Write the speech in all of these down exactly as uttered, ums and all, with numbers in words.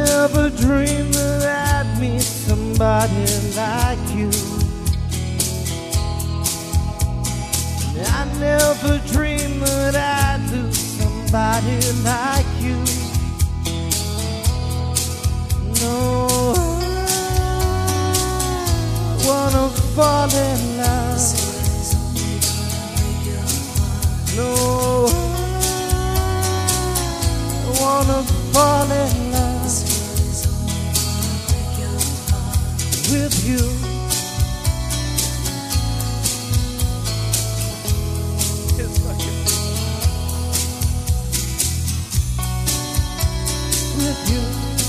never dreamed that I'd meet somebody like you. I never dreamed that I'd lose somebody like you. No, I wanna fall in love. No, I wanna fall in love with you. With you.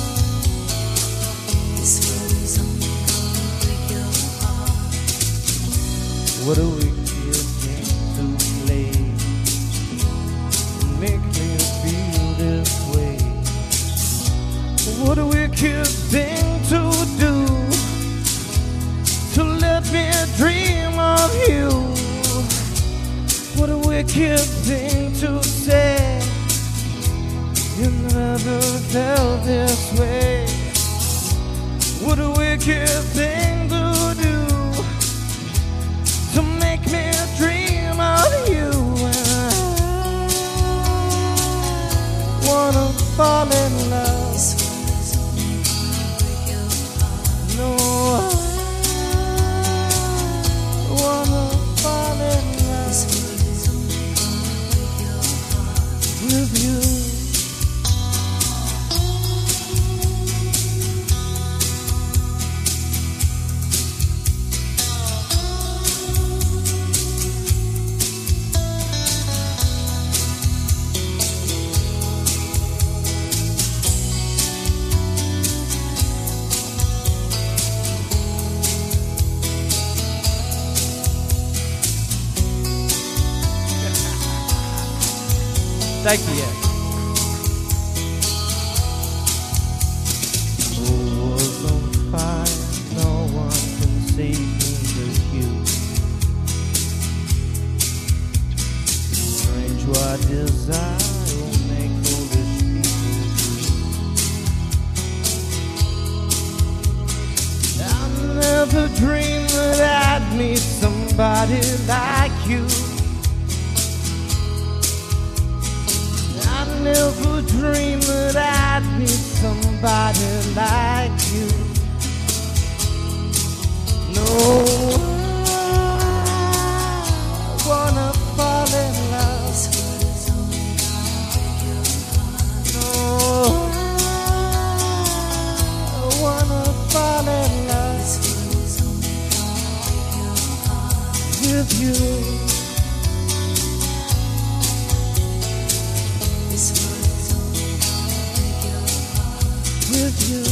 What a wicked game to play, make me feel this way. What a wicked thing to do, to let me dream of you. What a wicked thing to say, you never felt this way. What a wicked thing to do, to make me dream of you. I wanna fall in love. No, I wanna fall in love with you. Thank you. The world's on fire, no one can save me but you. Strange what desire will make foolish people do. I never dreamed that I'd meet somebody like you. I never dreamed that I'd meet somebody like you. No, I wanna fall in love. No, I wanna fall in love with you. With you.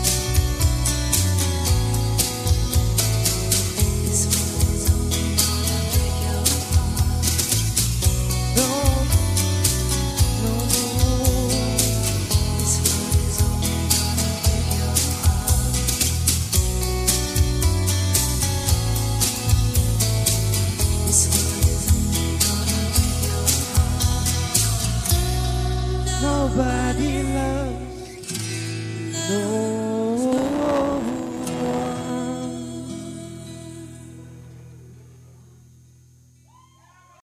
Don't, no, nobody loves no